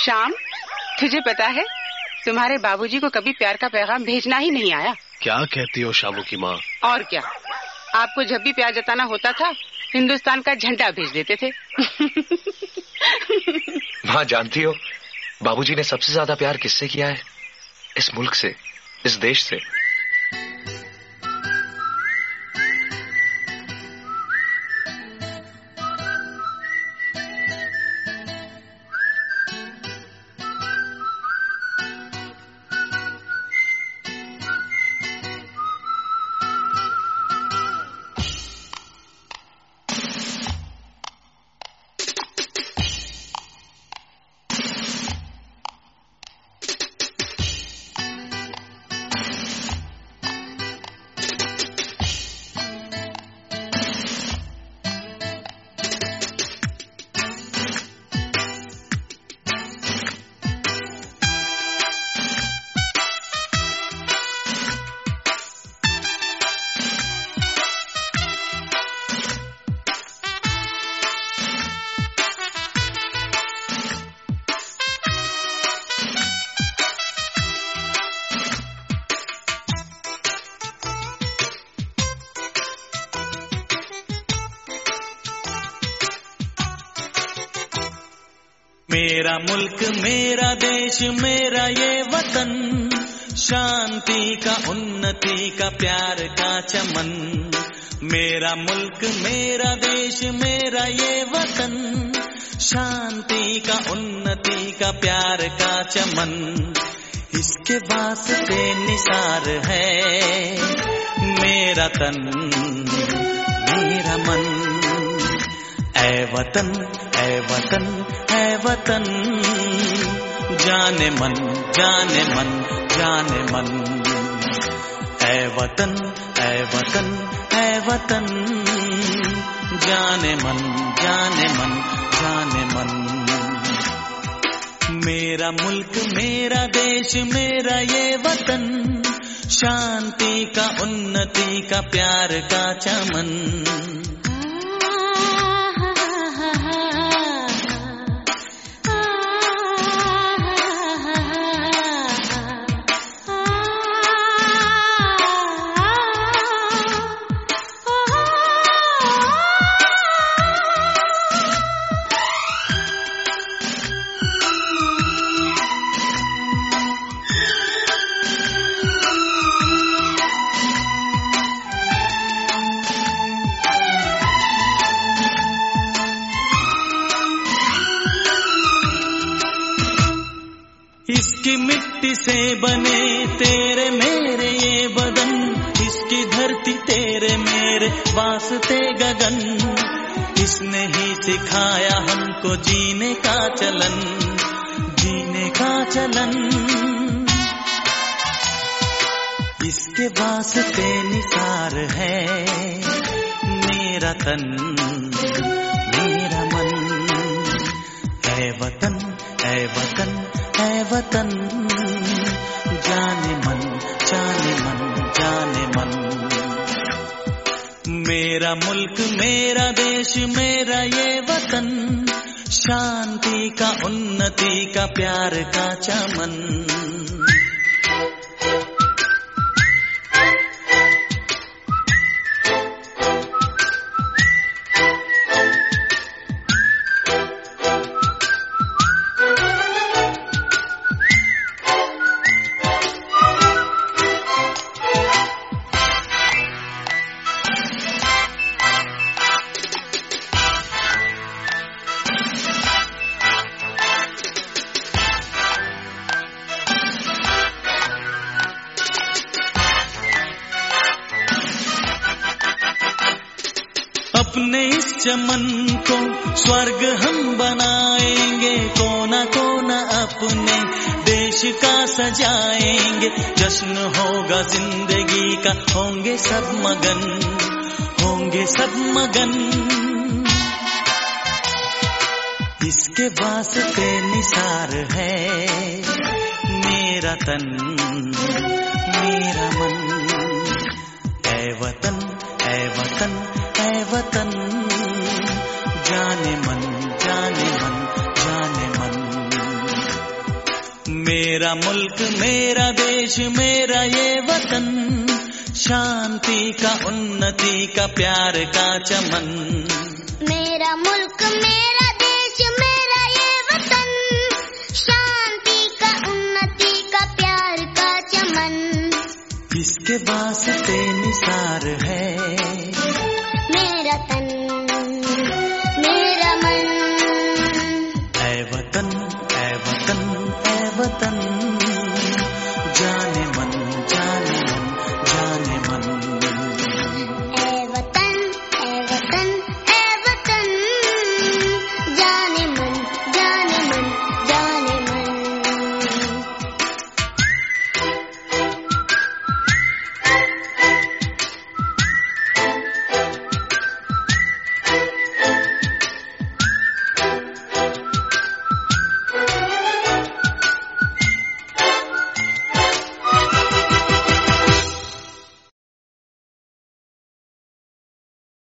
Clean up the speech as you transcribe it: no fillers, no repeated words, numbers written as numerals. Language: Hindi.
श्याम, तुझे पता है तुम्हारे बाबूजी को कभी प्यार का पैगाम भेजना ही नहीं आया। क्या कहती हो शामू की माँ? और क्या, आपको जब भी प्यार जताना होता था हिंदुस्तान का झंडा भेज देते थे। माँ जानती हो बाबूजी ने सबसे ज्यादा प्यार किससे किया है? इस मुल्क से, इस देश से। मेरा मुल्क मेरा देश मेरा ये वतन, शांति का उन्नति का प्यार का चमन। मेरा मुल्क मेरा देश मेरा ये वतन, शांति का उन्नति का प्यार का चमन। इसके वास्ते निसार है मेरा तन मेरा मन। ऐ वतन ऐ वतन ऐ वतन, जाने मन जाने मन जाने मन। ऐ वतन ऐ वतन ऐ वतन, जाने मन जाने मन जाने मन। मेरा मुल्क मेरा देश मेरा ये वतन, शांति का उन्नति का प्यार का चमन। इसकी मिट्टी से बने तेरे मेरे ये बदन, इसकी धरती तेरे मेरे वास्ते गगन। इसने ही सिखाया हमको जीने का चलन, जीने का चलन। इसके वास्ते निसार है मेरा तन मेरा मन। ऐ वतन ऐ वतन ऐ वतन, जाने मन जाने मन जाने मन। मेरा मुल्क मेरा देश मेरा ये वतन, शांति का उन्नति का प्यार का चमन। अपने इस चमन को स्वर्ग हम बनाएंगे, कोना कोना अपने देश का सजाएंगे। जश्न होगा जिंदगी का, होंगे सब मगन होंगे सब मगन। इसके वास्ते निसार है मेरा तन मेरा मन। ऐ वतन ऐ वतन ऐ वतन, जाने मन जाने मन जाने मन। मेरा मुल्क मेरा देश मेरा ये वतन, शांति का उन्नति का प्यार का चमन। मेरा मुल्क मेरा देश मेरा ये वतन, शांति का उन्नति का प्यार का चमन। इसके वास्ते निसार